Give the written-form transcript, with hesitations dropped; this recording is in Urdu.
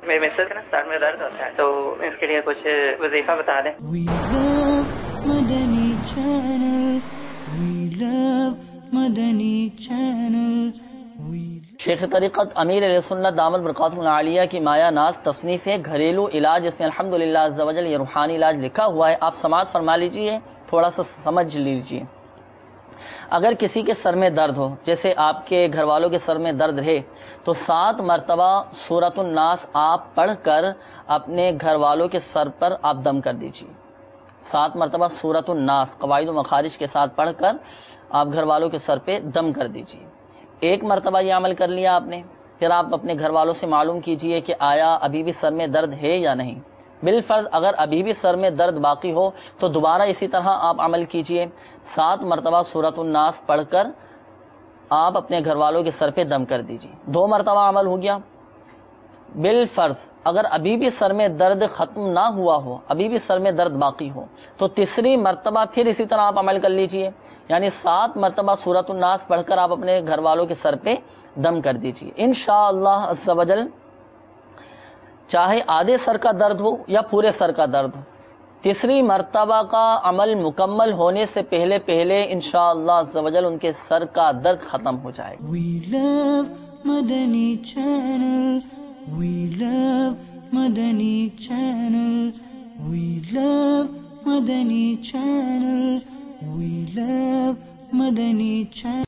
میرے مسز کا نا سر میں درد ہوتا ہے، تو اس کے لیے کچھ وظیفہ بتا دیں۔ We love Madani Channel. We love Madani Channel. شیخ طریقت امیر علیہ سنت دامت برکاتہ العالیہ کی مایا ناز تصنیف ہے گھریلو علاج، اس میں الحمدللہ عز و جل یہ روحانی علاج لکھا ہوا ہے، آپ سماعت فرما لیجئے، تھوڑا سا سمجھ لیجئے۔ اگر کسی کے سر میں درد ہو، جیسے آپ کے گھر والوں کے سر میں درد رہے، تو 7 مرتبہ سورۃ الناس آپ پڑھ کر اپنے گھر والوں کے سر پر آپ دم کر دیجئے۔ 7 مرتبہ سورۃ الناس قواعد و مخارج کے ساتھ پڑھ کر آپ گھر والوں کے سر پہ دم کر دیجئے۔ ایک مرتبہ یہ عمل کر لیا آپ نے، پھر آپ اپنے گھر والوں سے معلوم کیجئے کہ آیا ابھی بھی سر میں درد ہے یا نہیں۔ بالفرض اگر ابھی بھی سر میں درد باقی ہو تو دوبارہ اسی طرح آپ عمل کیجئے، 7 مرتبہ سورۃ الناس پڑھ کر آپ اپنے گھر والوں کے سر پہ دم کر دیجئے۔ 2 مرتبہ عمل ہو گیا۔ بالفرض اگر ابھی بھی سر میں درد ختم نہ ہوا ہو، ابھی بھی سر میں درد باقی ہو، تو تیسری مرتبہ پھر اسی طرح آپ عمل کر لیجئے، یعنی 7 مرتبہ سورۃ الناس پڑھ کر آپ اپنے گھر والوں کے سر پہ دم کر دیجئے۔ انشاءاللہ عز و جل چاہے آدھے سر کا درد ہو یا پورے سر کا درد ہو، تیسری مرتبہ کا عمل مکمل ہونے سے پہلے انشاءاللہ عز و جل ان کے سر کا درد ختم ہو جائے گا۔ We love Madani Channel. We love Madani Channel. We love Madani Channel. We love Madani Channel.